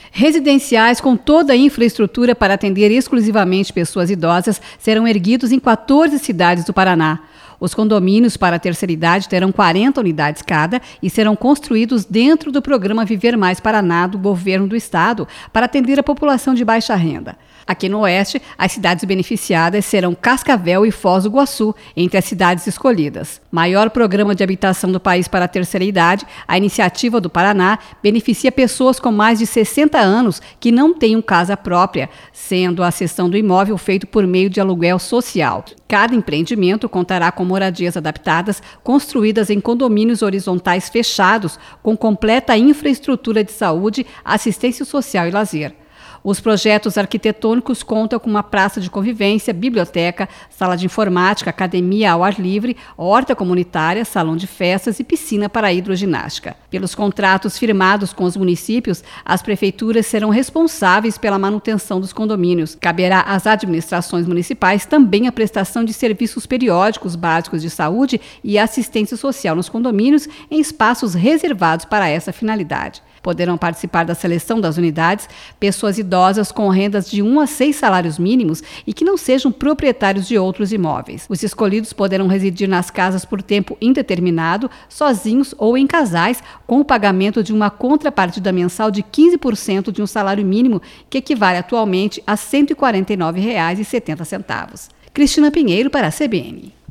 Residenciais com toda a infraestrutura para atender exclusivamente pessoas idosas serão erguidos em 14 cidades do Paraná. Os condomínios para a terceira idade terão 40 unidades cada e serão construídos dentro do programa Viver Mais Paraná do governo do estado para atender a população de baixa renda. Aqui no Oeste, as cidades beneficiadas serão Cascavel e Foz do Iguaçu, entre as cidades escolhidas. Maior programa de habitação do país para a terceira idade, a Iniciativa do Paraná beneficia pessoas com mais de 60 anos que não tenham casa própria, sendo a cessão do imóvel feito por meio de aluguel social. Cada empreendimento contará com moradias adaptadas, construídas em condomínios horizontais fechados, com completa infraestrutura de saúde, assistência social e lazer. Os projetos arquitetônicos contam com uma praça de convivência, biblioteca, sala de informática, academia ao ar livre, horta comunitária, salão de festas e piscina para hidroginástica. Pelos contratos firmados com os municípios, as prefeituras serão responsáveis pela manutenção dos condomínios. Caberá às administrações municipais também a prestação de serviços periódicos básicos de saúde e assistência social nos condomínios em espaços reservados para essa finalidade. Poderão participar da seleção das unidades pessoas idosas com rendas de 1 a 6 salários mínimos e que não sejam proprietários de outros imóveis. Os escolhidos poderão residir nas casas por tempo indeterminado, sozinhos ou em casais, com o pagamento de uma contrapartida mensal de 15% de um salário mínimo, que equivale atualmente a R$ 149,70. Cristina Pinheiro para a CBN.